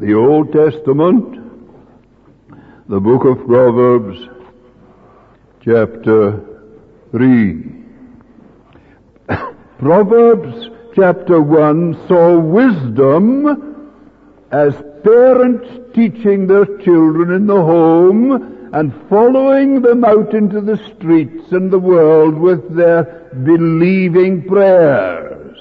The Old Testament, the book of Proverbs, chapter 3. Proverbs chapter 1 saw wisdom as parents teaching their children in the home and following them out into the streets and the world with their believing prayers.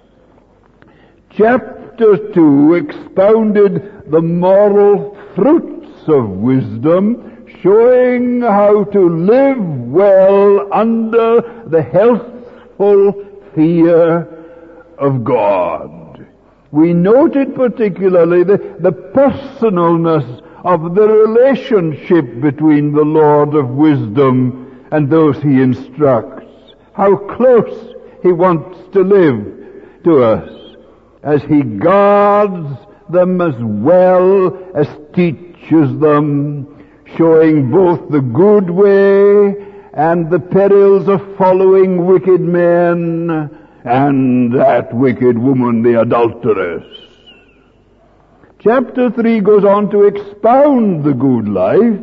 Chapter 2 expounded the moral fruits of wisdom, showing how to live well under the healthful fear of God. We noted particularly the personalness of the relationship between the Lord of wisdom and those he instructs. How close he wants to live to us as he guards them as well as teaches them, showing both the good way and the perils of following wicked men and that wicked woman, the adulteress. Chapter 3 goes on to expound the good life,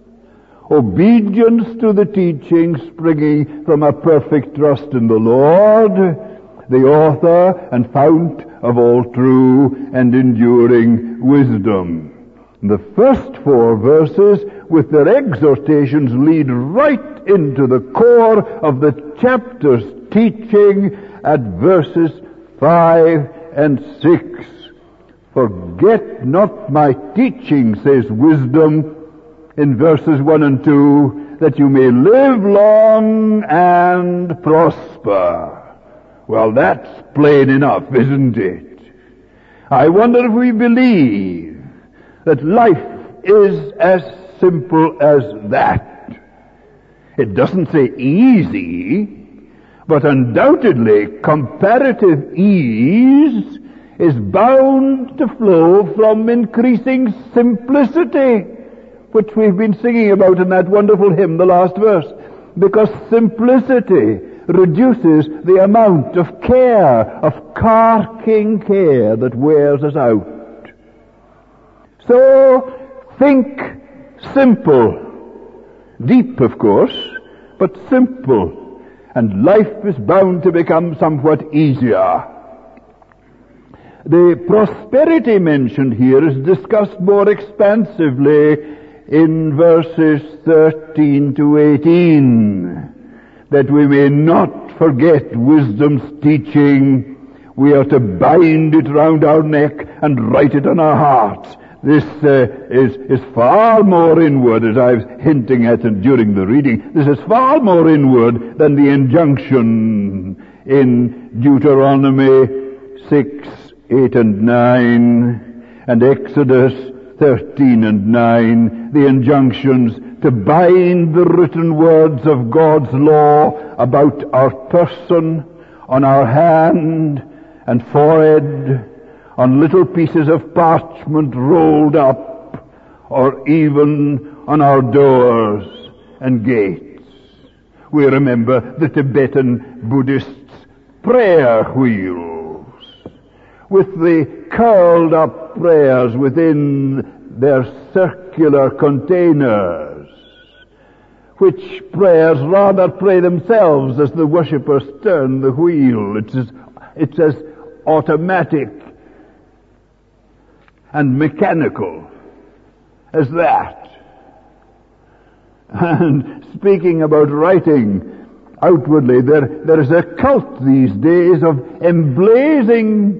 obedience to the teaching springing from a perfect trust in the Lord, the author and fount of all true and enduring wisdom. The first 4 verses, with their exhortations, lead right into the core of the chapter's teaching at verses 5 and 6. Forget not my teaching, says wisdom in verses 1 and 2, that you may live long and prosper. Well, that's plain enough, isn't it? I wonder if we believe that life is as simple as that. It doesn't say easy, but undoubtedly comparative ease is bound to flow from increasing simplicity, which we've been singing about in that wonderful hymn, the last verse, because simplicity reduces the amount of care, of carking care that wears us out. So, think simple. Deep, of course, but simple. And life is bound to become somewhat easier. The prosperity mentioned here is discussed more expansively in verses 13 to 18. That we may not forget wisdom's teaching, we are to bind it round our neck and write it on our hearts. This is far more inward, as I was hinting at during the reading. This is far more inward than the injunction in Deuteronomy 6, 8 and 9, and Exodus 13 and 9, the injunctions to bind the written words of God's law about our person, on our hand and forehead, on little pieces of parchment rolled up, or even on our doors and gates. We remember the Tibetan Buddhists' prayer wheels, with the curled up prayers within their circular containers, which prayers rather pray themselves as the worshippers turn the wheel. It's as automatic and mechanical as that. And speaking about writing outwardly, there is a cult these days of emblazoning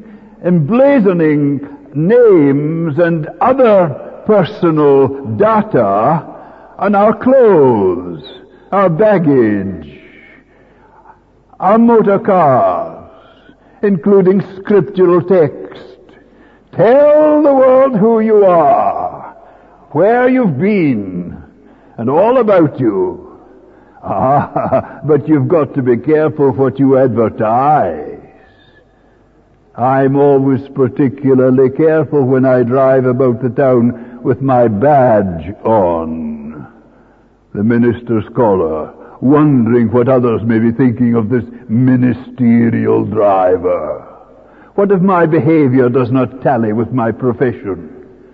names and other personal data on our clothes, our baggage, our motor cars, including scriptural text. Tell the world who you are, where you've been, and all about you. But you've got to be careful what you advertise. I'm always particularly careful when I drive about the town with my badge on, the minister's collar, wondering what others may be thinking of this ministerial driver. What if my behavior does not tally with my profession?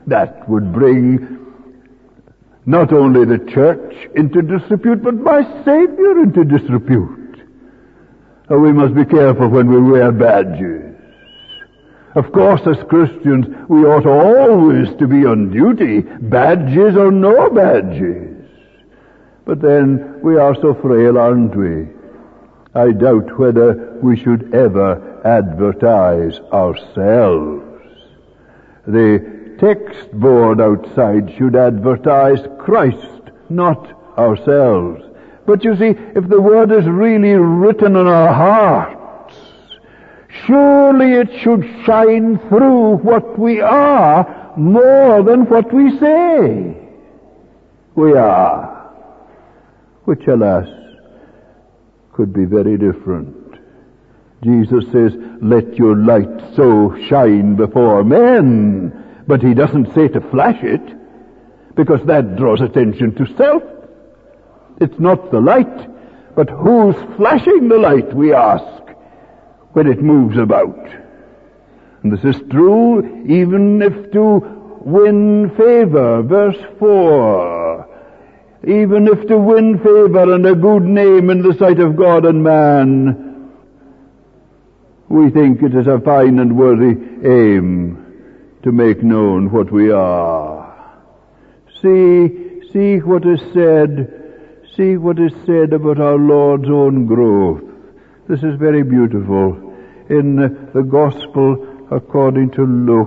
That would bring not only the church into disrepute, but my Savior into disrepute. So we must be careful when we wear badges. Of course, as Christians, we ought always to be on duty, badges or no badges. But then we are so frail, aren't we? I doubt whether we should ever advertise ourselves. The text board outside should advertise Christ, not ourselves. But you see, if the word is really written on our hearts, surely it should shine through what we are more than what we say we are. Which, alas, could be very different. Jesus says, let your light so shine before men. But he doesn't say to flash it, because that draws attention to self. It's not the light, but who's flashing the light, we ask, when it moves about. And this is true even if to win favor, verse 4. Even if to win favor and a good name in the sight of God and man, we think it is a fine and worthy aim to make known what we are. See what is said about our Lord's own growth. This is very beautiful. In the Gospel according to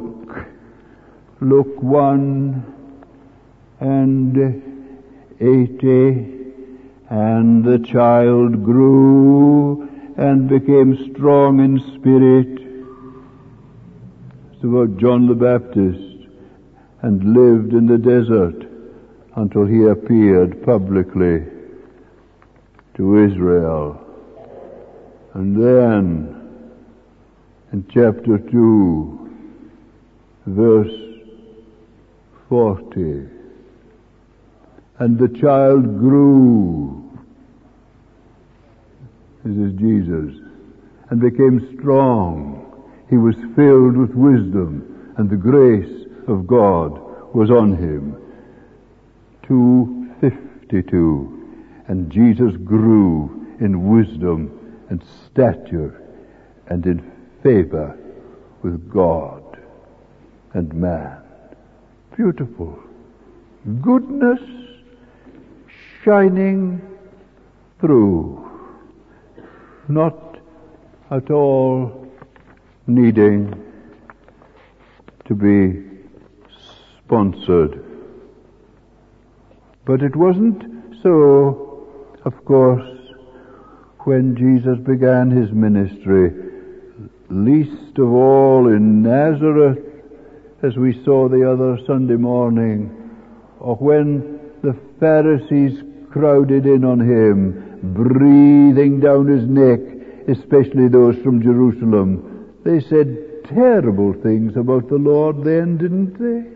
Luke 1 and 80, and the child grew and became strong in spirit. It's about John the Baptist, and lived in the desert until he appeared publicly to Israel. And then, in chapter 2, verse 40, and the child grew, this is Jesus, and became strong. He was filled with wisdom, and the grace of God was on him. 2:52, and Jesus grew in wisdom and stature and in favor with God and man. Beautiful. Goodness shining through, not at all needing to be sponsored. But it wasn't so, of course, when Jesus began his ministry, least of all in Nazareth, as we saw the other Sunday morning, or when the Pharisees crowded in on him, breathing down his neck, especially those from Jerusalem. They said terrible things about the Lord then, didn't they?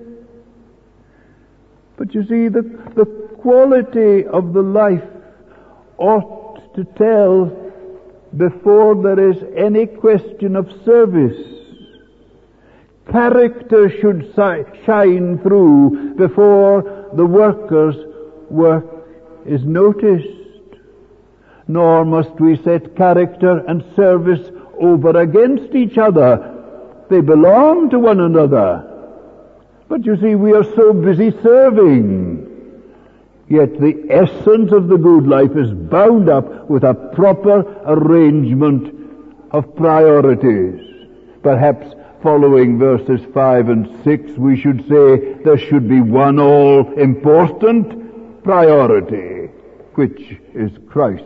But you see, the quality of the life ought to tell before there is any question of service. Character should shine through before the worker's work is noticed. Nor must we set character and service over against each other. They belong to one another. But you see, we are so busy serving. Yet the essence of the good life is bound up with a proper arrangement of priorities. Perhaps following verses 5 and 6, we should say there should be one all-important priority, which is Christ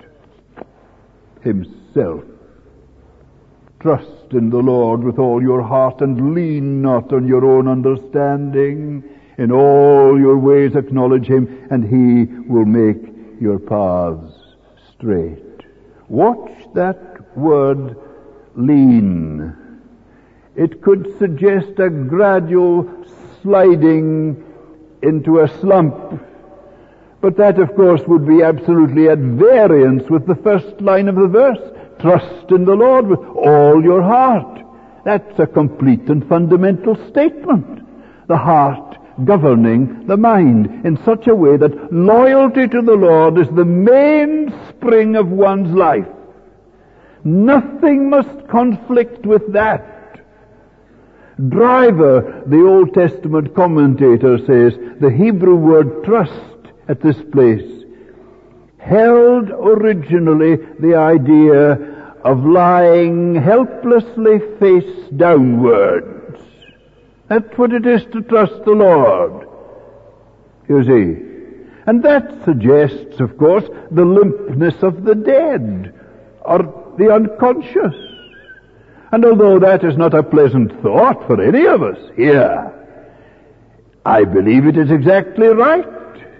himself. Trust in the Lord with all your heart, and lean not on your own understanding. In all your ways acknowledge him, and he will make your paths straight. Watch that word, lean. It could suggest a gradual sliding into a slump. But that, of course, would be absolutely at variance with the first line of the verse. Trust in the Lord with all your heart. That's a complete and fundamental statement. the heart governing the mind in such a way that loyalty to the Lord is the mainspring of one's life. Nothing must conflict with that. Driver, the Old Testament commentator, says the Hebrew word trust at this place held originally the idea of lying helplessly face downwards. That's what it is to trust the Lord, you see. And that suggests, of course, the limpness of the dead or the unconscious. And although that is not a pleasant thought for any of us here, I believe it is exactly right.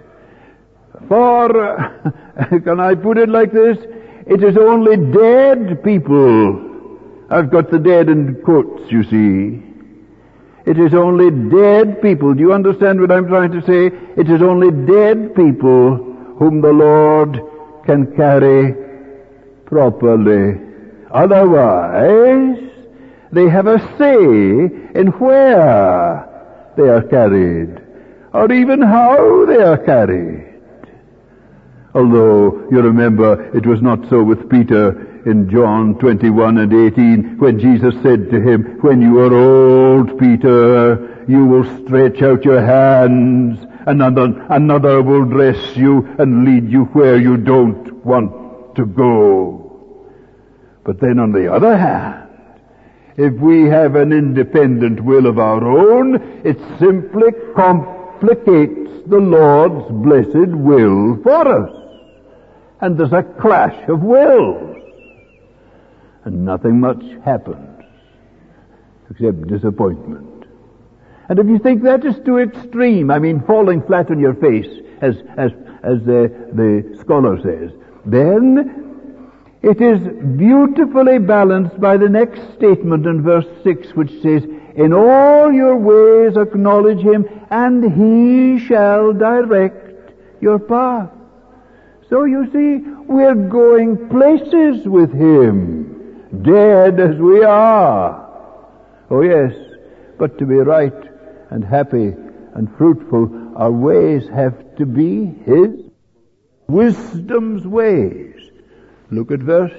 For, can I put it like this? It is only dead people. I've got the dead in quotes, you see. It is only dead people. Do you understand what I'm trying to say? It is only dead people whom the Lord can carry properly. Otherwise, they have a say in where they are carried, or even how they are carried. Although, you remember, it was not so with Peter in John 21 and 18, when Jesus said to him, "When you are old, Peter, you will stretch out your hands, and another will dress you and lead you where you don't want to go." But then on the other hand, if we have an independent will of our own, it simply complicates the Lord's blessed will for us. And there's a clash of wills. And nothing much happens except disappointment. And if you think that is too extreme, I mean falling flat on your face, as the scholar says, then it is beautifully balanced by the next statement in verse 6, which says, "In all your ways acknowledge Him, and He shall direct your path." So you see, we're going places with Him, dead as we are. Oh yes, but to be right and happy and fruitful, our ways have to be His wisdom's ways. Look at verse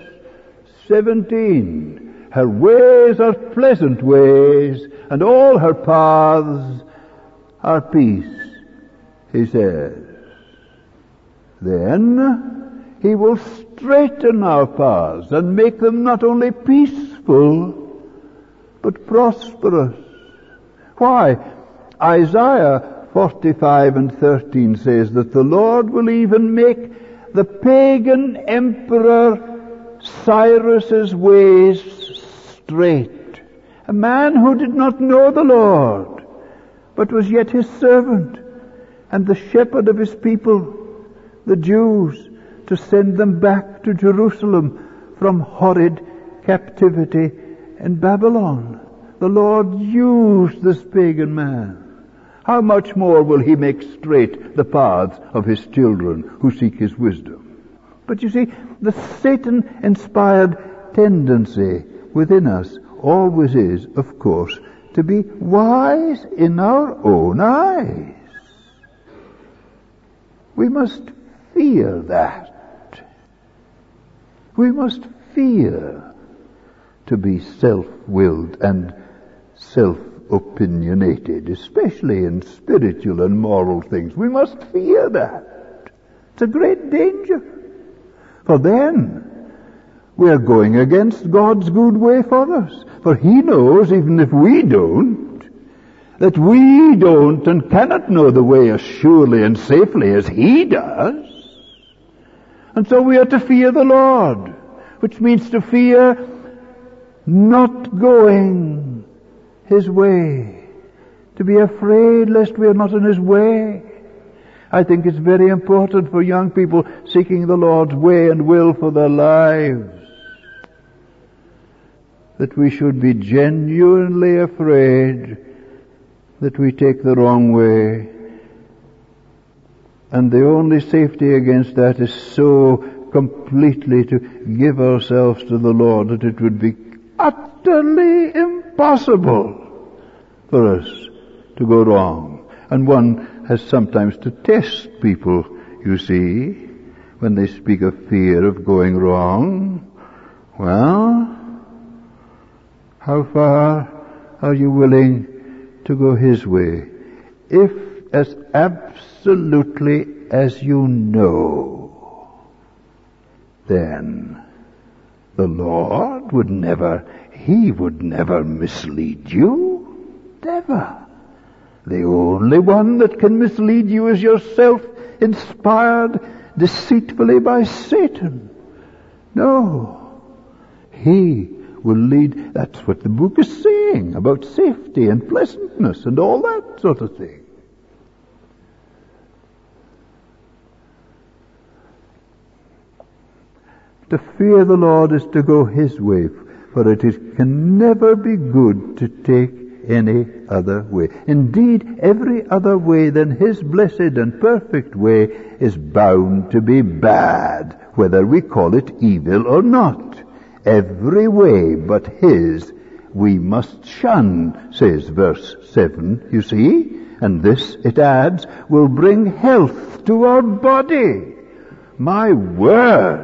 17. Her ways are pleasant ways, and all her paths are peace, He says. Then He will straighten our paths and make them not only peaceful, but prosperous. Why? Isaiah 45 and 13 says that the Lord will even make the pagan emperor Cyrus's ways straight. A man who did not know the Lord, but was yet His servant and the shepherd of His people, the Jews, to send them back to Jerusalem from horrid captivity in Babylon. The Lord used this pagan man. How much more will He make straight the paths of His children who seek His wisdom? But you see, the Satan-inspired tendency within us always is, of course, to be wise in our own eyes. We must fear that. We must fear to be self-willed and self-opinionated, especially in spiritual and moral things. We must fear that. It's a great danger. For then we are going against God's good way for us. For He knows, even if we don't, that we don't and cannot know the way as surely and safely as He does. And so we are to fear the Lord, which means to fear not going His way, to be afraid lest we are not in His way. I think it's very important for young people seeking the Lord's way and will for their lives that we should be genuinely afraid that we take the wrong way. And the only safety against that is so completely to give ourselves to the Lord that it would be utterly impossible for us to go wrong. And one has sometimes to test people, you see, when they speak of fear of going wrong. Well, how far are you willing to go His way? If as absolutely as you know, then the Lord would never mislead you. Never. The only one that can mislead you is yourself, inspired deceitfully by Satan. No. He will lead. That's what the book is saying about safety and pleasantness and all that sort of thing. To fear the Lord is to go His way, for it can never be good to take any other way. Indeed, every other way than His blessed and perfect way is bound to be bad, whether we call it evil or not. Every way but His we must shun, says verse 7, you see. And this, it adds, will bring health to our body. My word!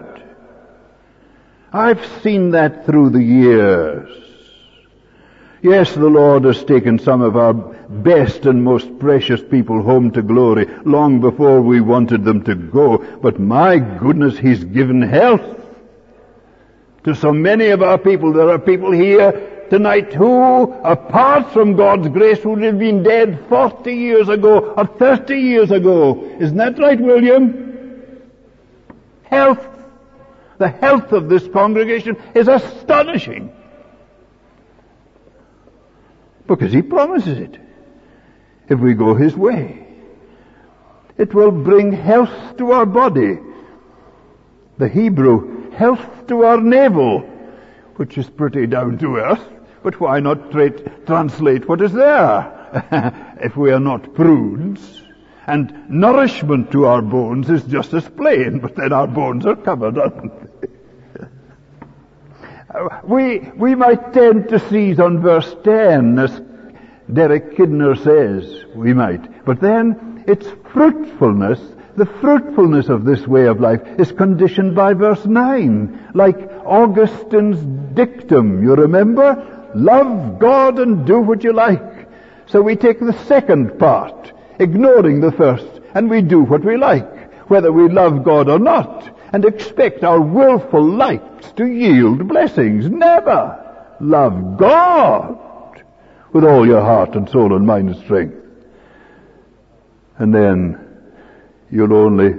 I've seen that through the years. Yes, the Lord has taken some of our best and most precious people home to glory long before we wanted them to go. But my goodness, He's given health to so many of our people. There are people here tonight who, apart from God's grace, would have been dead 40 years ago or 30 years ago. Isn't that right, William? Health. The health of this congregation is astonishing. Because He promises it. If we go His way, it will bring health to our body. The Hebrew, health to our navel, which is pretty down to earth. But why not translate what is there, if we are not prudes? And nourishment to our bones is just as plain, but then our bones are covered, aren't they? We might tend to seize on verse 10, as Derek Kidner says, we might. But then its fruitfulness, the fruitfulness of this way of life, is conditioned by verse 9. Like Augustine's dictum, you remember? Love God and do what you like. So we take the second part, ignoring the first, and we do what we like, whether we love God or not, and expect our willful likes to yield blessings. Never. Love God with all your heart and soul and mind and strength. And then you'll only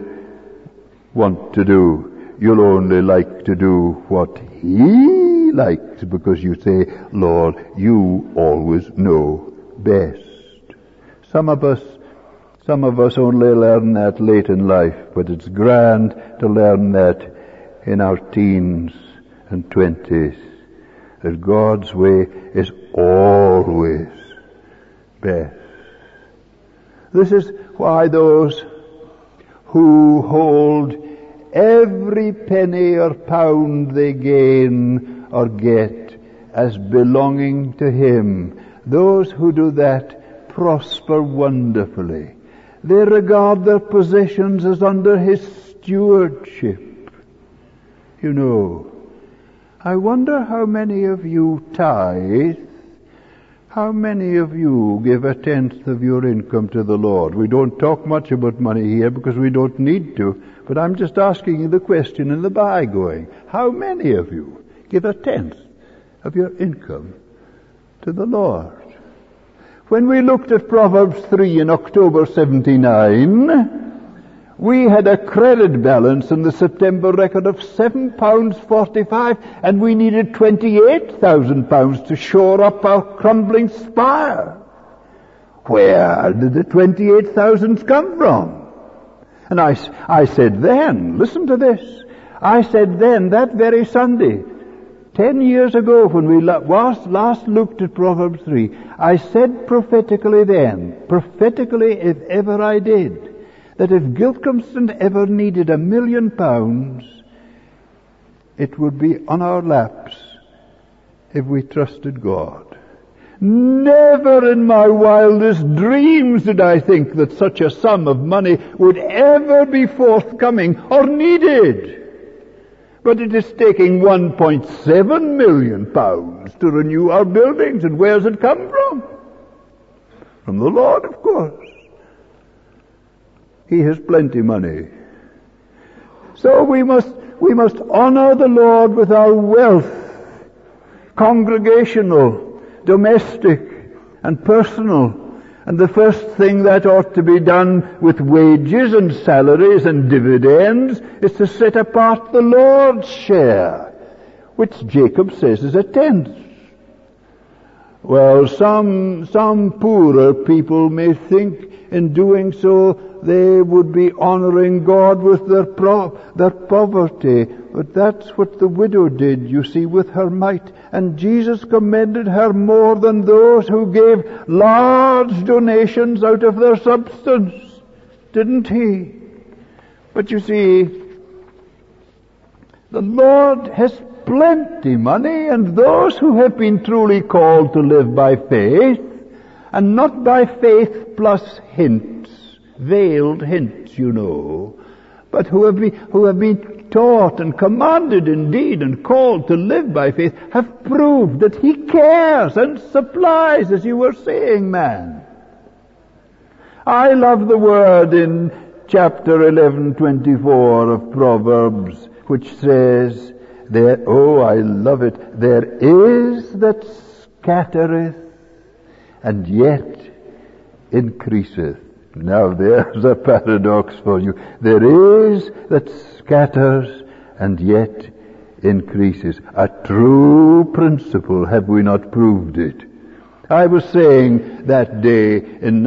like to do what He likes, because you say, Lord, you always know best. Some of us only learn that late in life, but it's grand to learn that in our teens and 20s, that God's way is always best. This is why those who hold every penny or pound they gain or get as belonging to Him, those who do that prosper wonderfully. They regard their possessions as under His stewardship. You know, I wonder how many of you tithe, how many of you give 1/10 of your income to the Lord. We don't talk much about money here because we don't need to, but I'm just asking you the question in the by-going. How many of you give 1/10 of your income to the Lord? When we looked at Proverbs 3 in October 79, we had a credit balance in the September record of £7.45, and we needed £28,000 to shore up our crumbling spire. Where did the 28,000 come from? And I said then, listen to this, I said then, that very Sunday, 10 years ago when we last looked at Proverbs 3, I said prophetically then, prophetically if ever I did, that if Gilcomston ever needed £1 million, it would be on our laps if we trusted God. Never in my wildest dreams did I think that such a sum of money would ever be forthcoming or needed. But it is taking £1.7 million to renew our buildings. And where's it come from? From the Lord, of course. He has plenty money. So we must honor the Lord with our wealth, congregational, domestic, and personal. And the first thing that ought to be done with wages and salaries and dividends is to set apart the Lord's share, which Jacob says is a tenth. Well, some poorer people may think in doing so they would be honoring God with their poverty. But that's what the widow did, you see, with her mite. And Jesus commended her more than those who gave large donations out of their substance. Didn't he? But you see, the Lord has plenty money, and those who have been truly called to live by faith, and not by faith plus hints, veiled hints, you know, but who have been taught and commanded indeed and called to live by faith, have proved that He cares and supplies, as you were saying, man. I love the word in chapter 11:24 of Proverbs, which says, I love it, there is that scattereth and yet increaseth. Now there's a paradox for you. There is that scatters and yet increases. A true principle, have we not proved it? I was saying that day in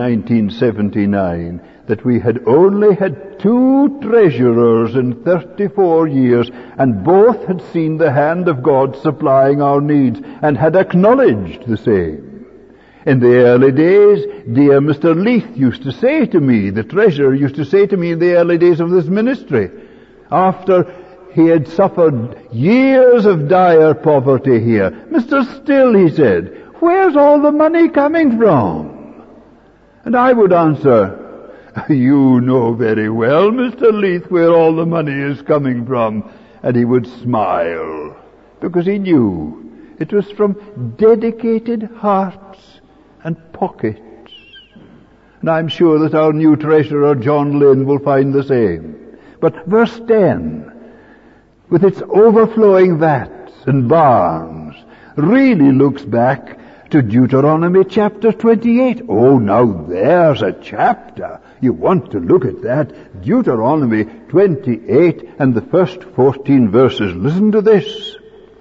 1979 that we had only had 2 treasurers in 34 years, and both had seen the hand of God supplying our needs and had acknowledged the same. In the early days, dear Mr. Leith used to say to me, the treasurer used to say to me in the early days of this ministry, after he had suffered years of dire poverty here, Mr. Still, he said, where's all the money coming from? And I would answer, you know very well, Mr. Leith, where all the money is coming from. And he would smile, because he knew it was from dedicated hearts and pockets. And I'm sure that our new treasurer, John Lynn, will find the same. But verse 10, with its overflowing vats and barns, really looks back to Deuteronomy chapter 28. Oh, now there's a chapter. You want to look at that. Deuteronomy 28 and the first 14 verses. Listen to this.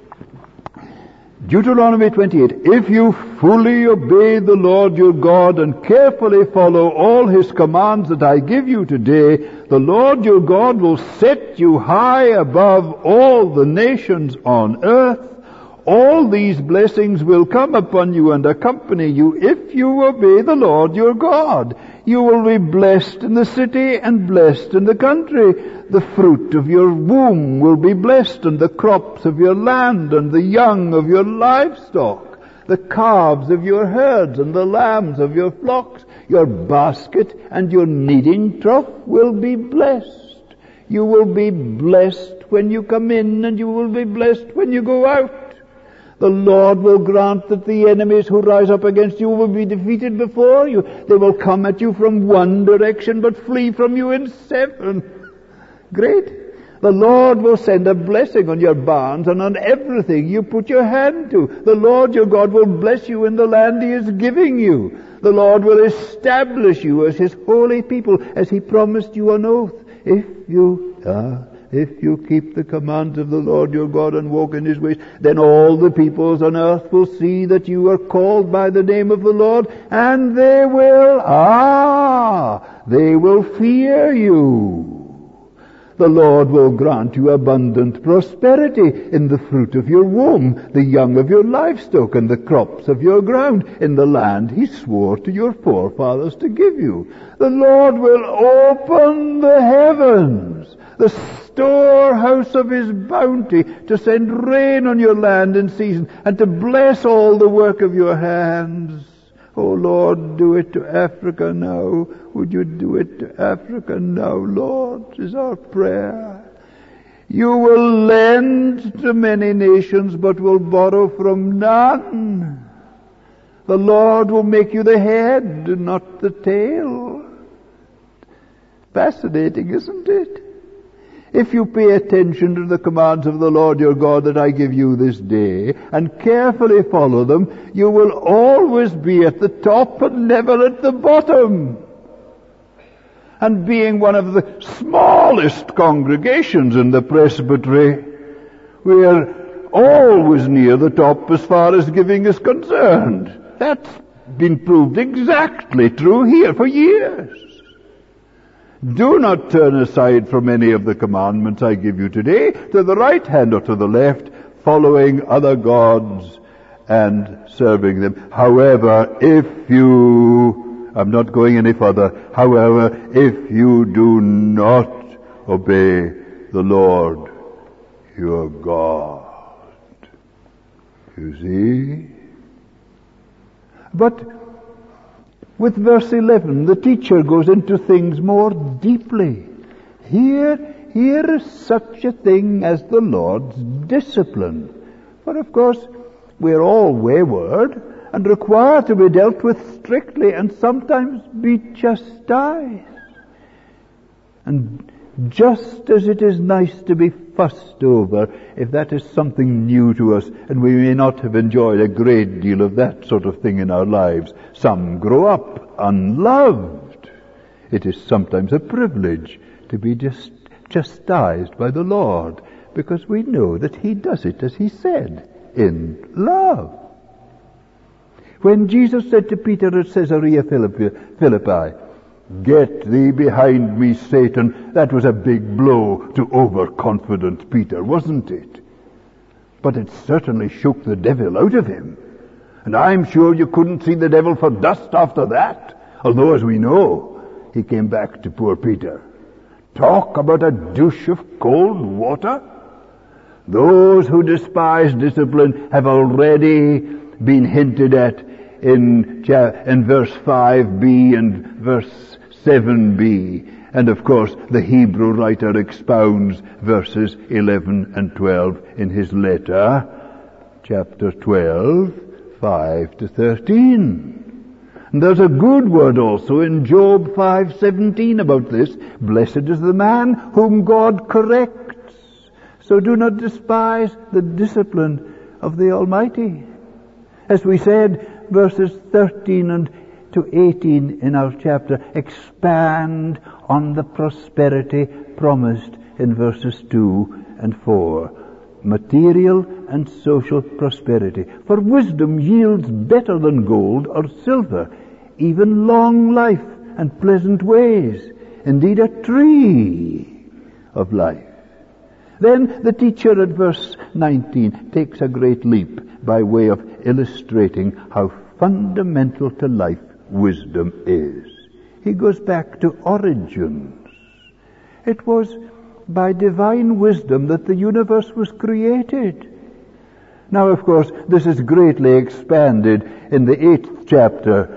Deuteronomy 28, if you fully obey the Lord your God and carefully follow all His commands that I give you today, the Lord your God will set you high above all the nations on earth. All these blessings will come upon you and accompany you if you obey the Lord your God. You will be blessed in the city and blessed in the country. The fruit of your womb will be blessed, and the crops of your land, and the young of your livestock, the calves of your herds, and the lambs of your flocks. Your basket and your kneading trough will be blessed. You will be blessed when you come in, and you will be blessed when you go out. The Lord will grant that the enemies who rise up against you will be defeated before you. They will come at you from one direction, but flee from you in 7. Great. The Lord will send a blessing on your barns and on everything you put your hand to. The Lord your God will bless you in the land He is giving you. The Lord will establish you as His holy people, as He promised you on oath. If you keep the commands of the Lord your God and walk in His ways, then all the peoples on earth will see that you are called by the name of the Lord, and they will fear you. The Lord will grant you abundant prosperity in the fruit of your womb, the young of your livestock, and the crops of your ground, in the land he swore to your forefathers to give you. The Lord will open the heavens, the storehouse of his bounty, to send rain on your land in season, and to bless all the work of your hands. Oh Lord, do it to Africa now. Would you do it to Africa now, Lord, is our prayer. You will lend to many nations, but will borrow from none. The Lord will make you the head, not the tail. Fascinating, isn't it? If you pay attention to the commands of the Lord your God that I give you this day, and carefully follow them, you will always be at the top and never at the bottom. And being one of the smallest congregations in the presbytery, we are always near the top as far as giving is concerned. That's been proved exactly true here for years. Do not turn aside from any of the commandments I give you today, to the right hand or to the left, following other gods and serving them. However, I'm not going any further, however, if you do not obey the Lord your God. You see? But with verse 11, the teacher goes into things more deeply. Here is such a thing as the Lord's discipline. For of course, we're all wayward and require to be dealt with strictly and sometimes be chastised. And just as it is nice to be fussed over, if that is something new to us, and we may not have enjoyed a great deal of that sort of thing in our lives, some grow up unloved. It is sometimes a privilege to be just chastised by the Lord, because we know that he does it, as he said, in love. When Jesus said to Peter at Caesarea Philippi, "Get thee behind me, Satan," that was a big blow to overconfident Peter, wasn't it? But it certainly shook the devil out of him. And I'm sure you couldn't see the devil for dust after that. Although, as we know, he came back to poor Peter. Talk about a douche of cold water. Those who despise discipline have already been hinted at in verse 5b and verse 7b. And of course, the Hebrew writer expounds verses 11 and 12 in his letter, chapter 12, 5 to 13. And there's a good word also in Job 5:17 about this. Blessed is the man whom God corrects. So do not despise the discipline of the Almighty. As we said, verses 13 and to 18 in our chapter expand on the prosperity promised in verses 2 and 4. Material and social prosperity. For wisdom yields better than gold or silver, even long life and pleasant ways, indeed a tree of life. Then the teacher at verse 19 takes a great leap by way of illustrating how fundamental to life wisdom is. He goes back to origins. It was by divine wisdom that the universe was created. Now, of course, this is greatly expanded in the 8th chapter,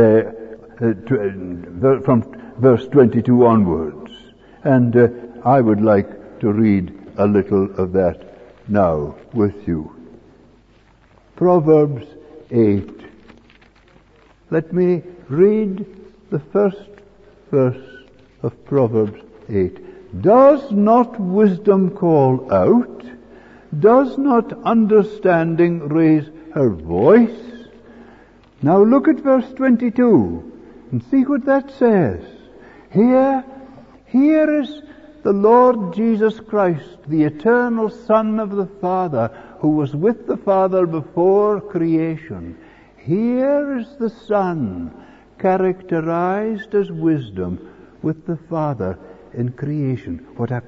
from verse 22 onwards. And I would like to read a little of that now with you. Proverbs 8. Let me read the first verse of Proverbs 8. Does not wisdom call out? Does not understanding raise her voice? Now look at verse 22 and see what that says. Here is the Lord Jesus Christ, the eternal Son of the Father, who was with the Father before creation. Here is the Son, characterized as wisdom, with the Father in creation. What a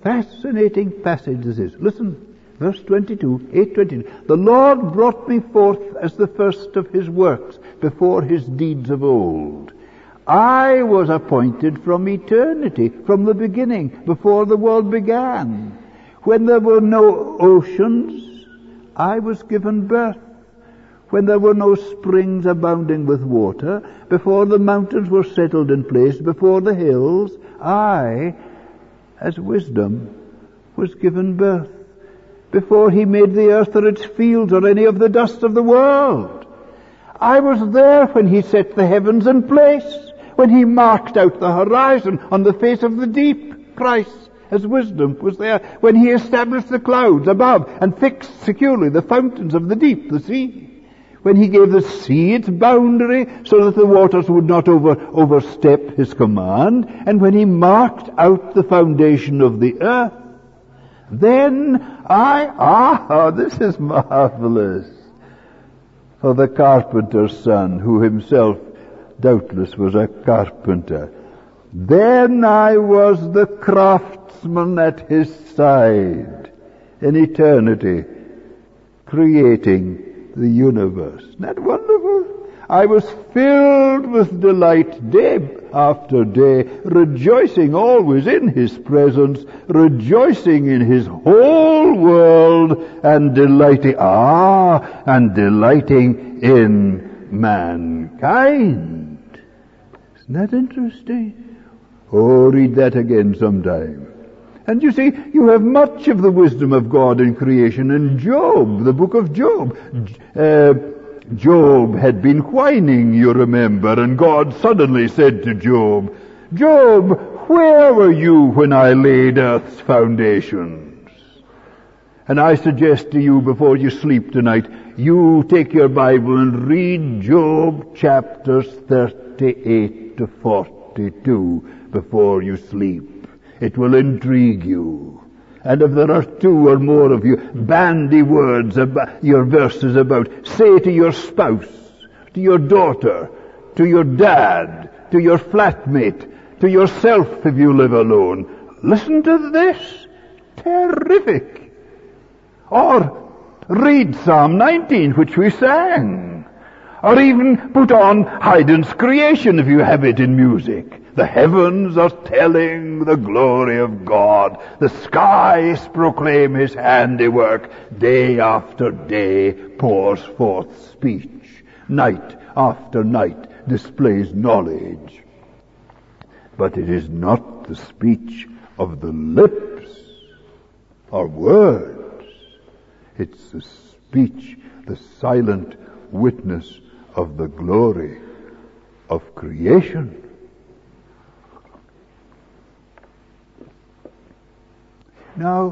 Fascinating passage this is. Listen, verse 22, 8:22. The Lord brought me forth as the first of his works, before his deeds of old. I was appointed from eternity, from the beginning, before the world began. When there were no oceans, I was given birth. When there were no springs abounding with water, before the mountains were settled in place, before the hills, I, as wisdom, was given birth. Before he made the earth or its fields or any of the dust of the world. I was there when he set the heavens in place, when he marked out the horizon on the face of the deep. Christ, as wisdom, was there when he established the clouds above and fixed securely the fountains of the deep, the sea. When he gave the sea its boundary so that the waters would not overstep his command, and when he marked out the foundation of the earth, then this is marvelous. For the carpenter's son, who himself doubtless was a carpenter, then I was the craftsman at his side in eternity, creating the universe. Isn't that wonderful? I was filled with delight day after day, rejoicing always in his presence, rejoicing in his whole world, and delighting in mankind. Isn't that interesting? Oh, read that again sometime. And you see, you have much of the wisdom of God in creation in Job, the book of Job. Job had been whining, you remember, and God suddenly said to Job, Job, where were you when I laid earth's foundations? And I suggest to you before you sleep tonight, you take your Bible and read Job chapters 38 to 42 before you sleep. It will intrigue you. And if there are two or more of you bandy words about your verses about, say to your spouse, to your daughter, to your dad, to your flatmate, to yourself if you live alone, listen to this. Terrific. Or read Psalm 19, which we sang. Or even put on Haydn's Creation if you have it in music. The heavens are telling the glory of God. The skies proclaim his handiwork. Day after day pours forth speech. Night after night displays knowledge. But it is not the speech of the lips or words. It's the speech, the silent witness of the glory of creation. Now,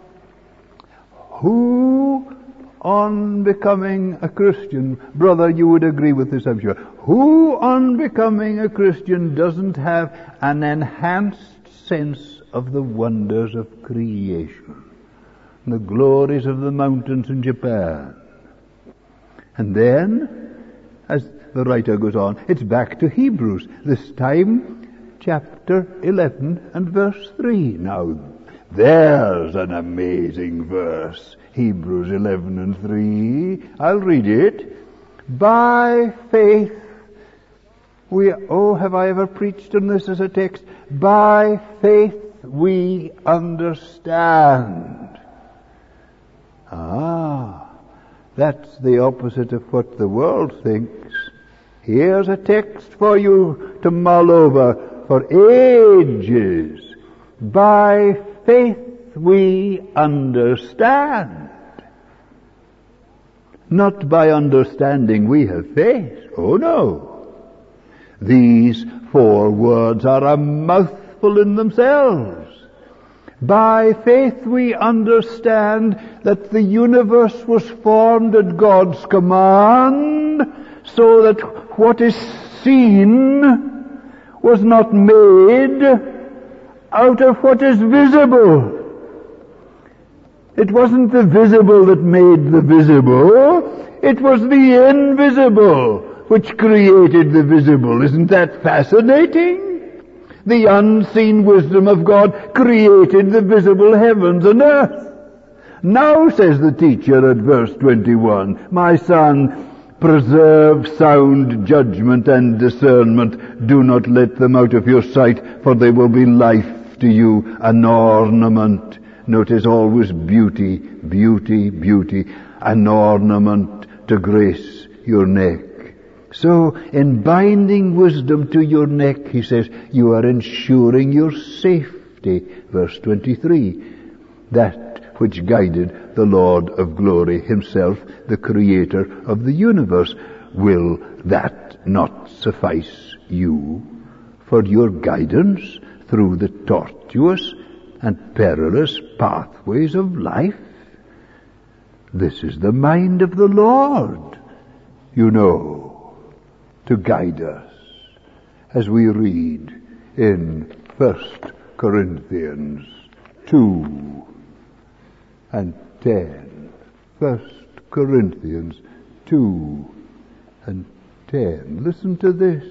who on becoming a Christian, brother, you would agree with this, I'm sure, who on becoming a Christian doesn't have an enhanced sense of the wonders of creation, the glories of the mountains in Japan? And then, as the writer goes on, it's back to Hebrews, this time chapter 11 and verse 3. Now, there's an amazing verse, Hebrews 11 and 3. I'll read it. By faith have I ever preached on this as a text? By faith we understand. That's the opposite of what the world thinks. Here's a text for you to mull over for ages. By faith we understand. Not by understanding we have faith. Oh no. These four words are a mouthful in themselves. By faith we understand that the universe was formed at God's command, so that what is seen was not made out of what is visible. It wasn't the visible that made the visible. It was the invisible which created the visible. Isn't that fascinating? The unseen wisdom of God created the visible heavens and earth. Now, says the teacher at verse 21, my son, preserve sound judgment and discernment. Do not let them out of your sight, for they will be life to you, an ornament. Notice always beauty, beauty, beauty, an ornament to grace your neck. So, in binding wisdom to your neck, he says, you are ensuring your safety. Verse 23, that which guided the Lord of glory himself, the creator of the universe. Will that not suffice you for your guidance through the tortuous and perilous pathways of life? This is the mind of the Lord, you know, to guide us, as we read in 1 Corinthians 2 and 10. 1 Corinthians 2 and 10. Listen to this.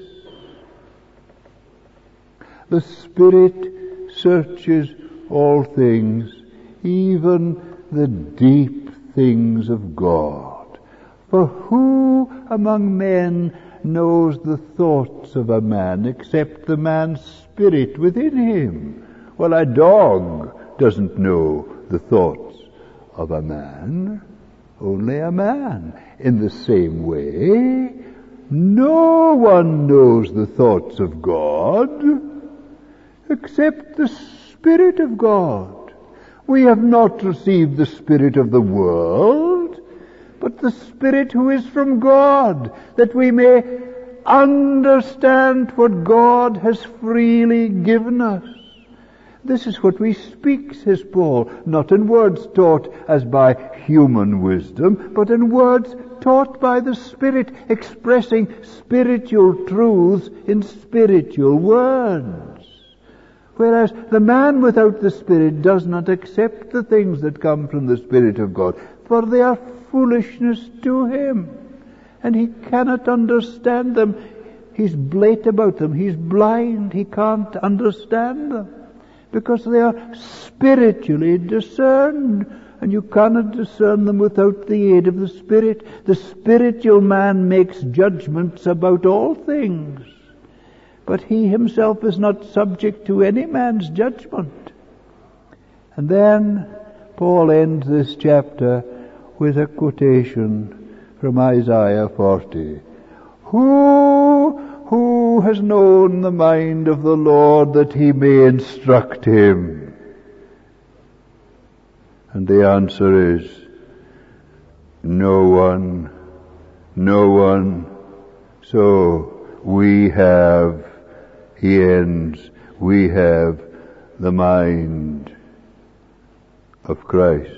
The Spirit searches all things, even the deep things of God. For who among men knows the thoughts of a man except the man's spirit within him? Well, a dog doesn't know the thoughts of a man, only a man. In the same way, no one knows the thoughts of God except the Spirit of God. We have not received the Spirit of the world, but the Spirit who is from God, that we may understand what God has freely given us. This is what we speak, says Paul, not in words taught as by human wisdom, but in words taught by the Spirit, expressing spiritual truths in spiritual words. Whereas the man without the Spirit does not accept the things that come from the Spirit of God, for they are foolishness to him, and he cannot understand them. He's blate about them. He's blind. He can't understand them, because they are spiritually discerned, and you cannot discern them without the aid of the Spirit. The spiritual man makes judgments about all things, but he himself is not subject to any man's judgment. And then Paul ends this chapter with a quotation from Isaiah 40. Who has known the mind of the Lord that he may instruct him? And the answer is, no one, no one. So we have, he ends, we have the mind of Christ.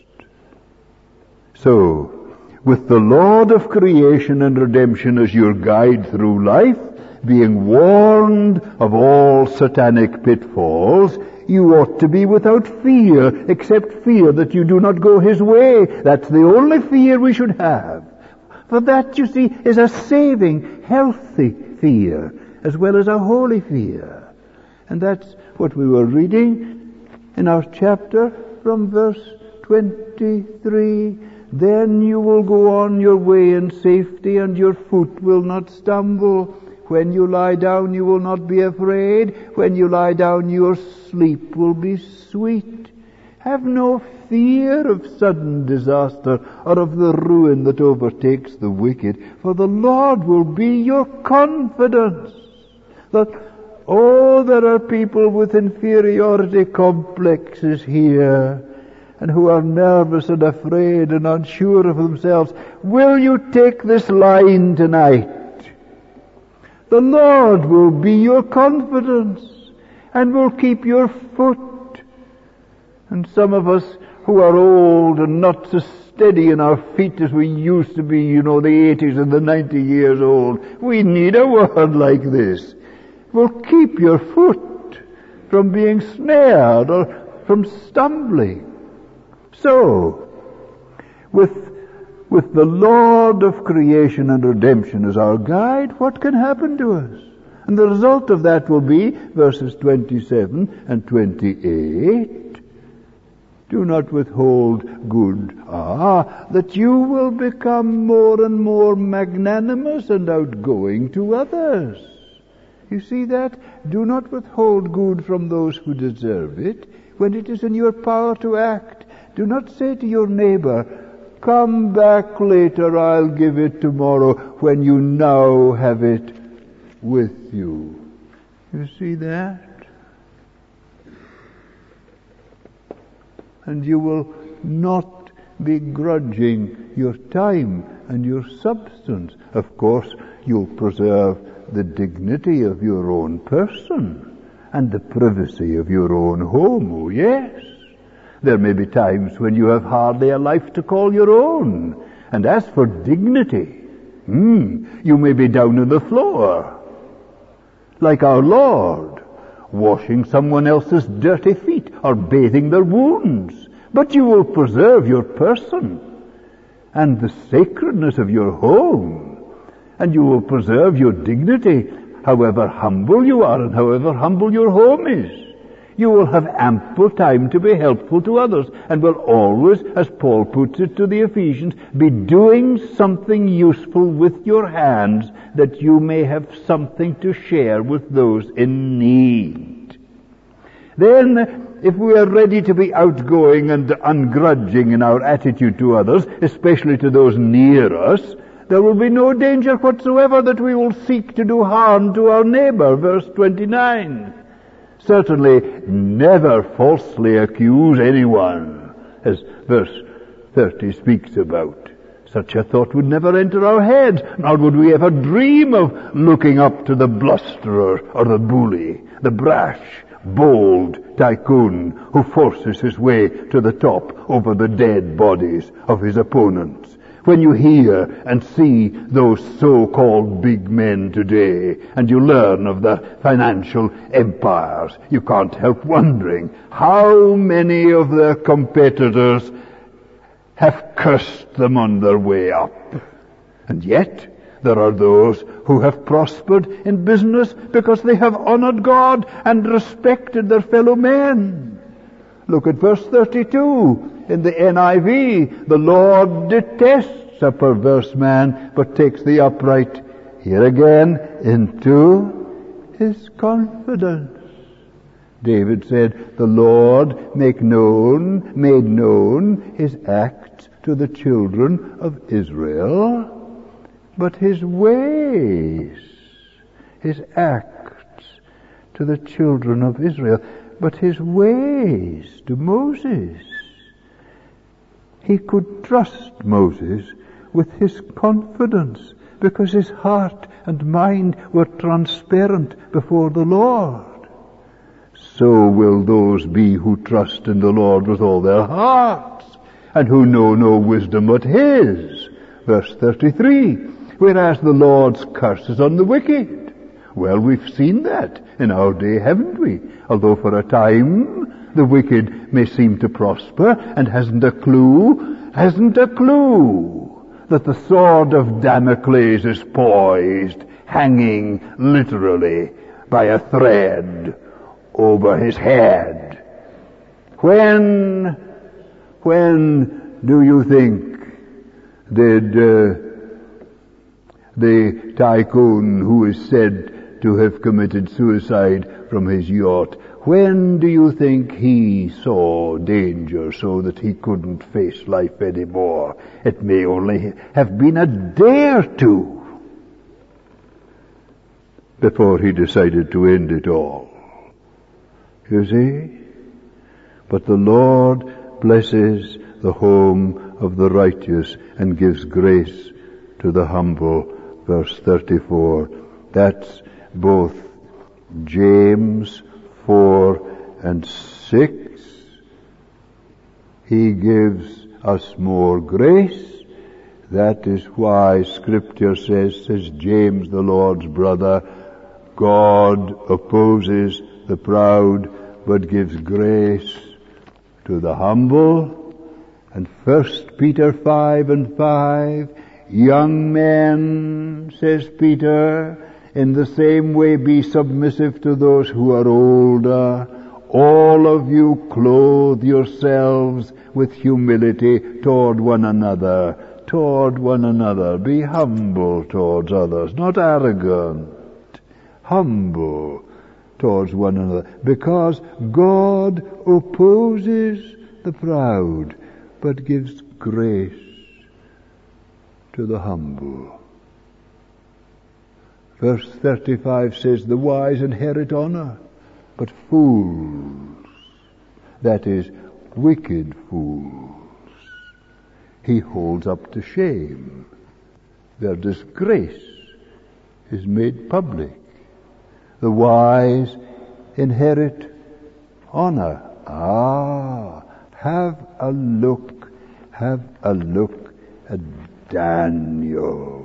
So, with the Lord of creation and redemption as your guide through life, being warned of all satanic pitfalls, you ought to be without fear, except fear that you do not go his way. That's the only fear we should have. For that, you see, is a saving, healthy fear, as well as a holy fear. And that's what we were reading in our chapter from verse 23. Then you will go on your way in safety, and your foot will not stumble. When you lie down, you will not be afraid. When you lie down, your sleep will be sweet. Have no fear of sudden disaster or of the ruin that overtakes the wicked, for the Lord will be your confidence. That, there are people with inferiority complexes here, and who are nervous and afraid and unsure of themselves. Will you take this line tonight? The Lord will be your confidence and will keep your foot. And some of us who are old and not so steady in our feet as we used to be, the 80s and the 90 years old, we need a word like this. Will keep your foot from being snared or from stumbling. So, with the Lord of creation and redemption as our guide, what can happen to us? And the result of that will be verses 27 and 28. Do not withhold good, that you will become more and more magnanimous and outgoing to others. You see that? Do not withhold good from those who deserve it when it is in your power to act. Do not say to your neighbor, come back later, I'll give it tomorrow, when you now have it with you. You see that? And you will not be grudging your time and your substance. Of course, you'll preserve the dignity of your own person and the privacy of your own home, oh yes. There may be times when you have hardly a life to call your own. And as for dignity, you may be down on the floor, like our Lord, washing someone else's dirty feet or bathing their wounds. But you will preserve your person and the sacredness of your home. And you will preserve your dignity, however humble you are and however humble your home is. You will have ample time to be helpful to others, and will always, as Paul puts it to the Ephesians, be doing something useful with your hands, that you may have something to share with those in need. Then, if we are ready to be outgoing and ungrudging in our attitude to others, especially to those near us, there will be no danger whatsoever that we will seek to do harm to our neighbor, verse 29. Certainly never falsely accuse anyone, as verse 30 speaks about. Such a thought would never enter our heads, nor would we ever dream of looking up to the blusterer or the bully, the brash, bold tycoon who forces his way to the top over the dead bodies of his opponents. When you hear and see those so-called big men today, and you learn of the financial empires, you can't help wondering how many of their competitors have cursed them on their way up. And yet, there are those who have prospered in business because they have honored God and respected their fellow men. Look at verse 32 in the NIV. The Lord detests a perverse man, but takes the upright, here again, into his confidence. David said, the Lord made known his acts to the children of Israel, but his ways, his acts to the children of Israel, but his ways to Moses. He could trust Moses with his confidence because his heart and mind were transparent before the Lord. So will those be who trust in the Lord with all their hearts, and who know no wisdom but his. Verse 33, whereas the Lord's curse is on the wicked. Well, we've seen that in our day, haven't we? Although for a time the wicked may seem to prosper and hasn't a clue that the sword of Damocles is poised, hanging literally by a thread over his head. When do you think did the tycoon who is said to have committed suicide from his yacht, when do you think he saw danger so that he couldn't face life anymore? It may only have been a day or two before he decided to end it all. You see? But the Lord blesses the home of the righteous and gives grace to the humble. Verse 34. That's both James 4 and 6. He gives us more grace. That is why Scripture says James, the Lord's brother, God opposes the proud, but gives grace to the humble. And 1 Peter 5 and 5, young men, says Peter, In the same way, be submissive to those who are older. All of you clothe yourselves with humility toward one another. Toward one another. Be humble towards others, not arrogant. Humble towards one another. Because God opposes the proud, but gives grace to the humble. Verse 35 says, the wise inherit honor, but fools, that is, wicked fools, he holds up to shame. Their disgrace is made public. The wise inherit honor. Have a look at Daniel.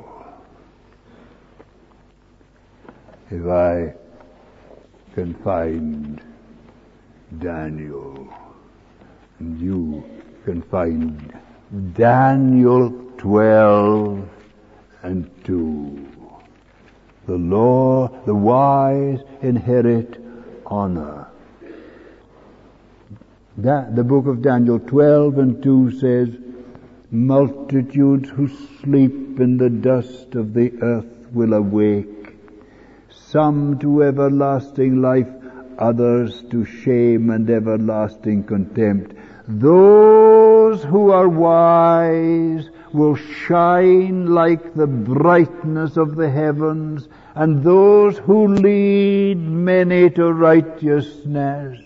If I can find Daniel, and you can find Daniel 12 and 2. The wise inherit honor. The book of Daniel 12 and 2 says, multitudes who sleep in the dust of the earth will awake, some to everlasting life, others to shame and everlasting contempt. Those who are wise will shine like the brightness of the heavens, and those who lead many to righteousness,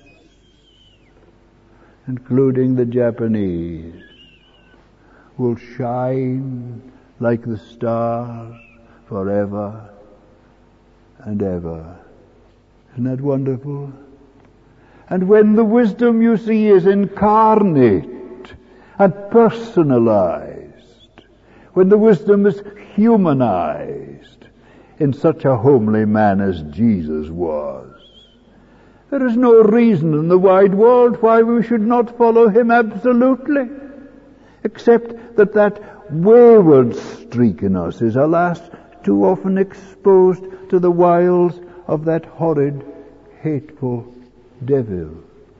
including the Japanese, will shine like the stars forever and ever. Isn't that wonderful? And when the wisdom, you see, is incarnate and personalized, when the wisdom is humanized in such a homely man as Jesus was, there is no reason in the wide world why we should not follow him absolutely, except that wayward streak in us is, alas, too often exposed to the wiles of that horrid, hateful devil.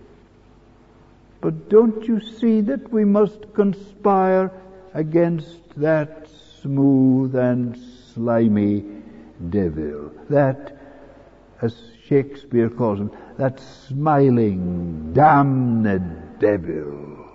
But don't you see that we must conspire against that smooth and slimy devil, that, as Shakespeare calls him, that smiling, damned devil?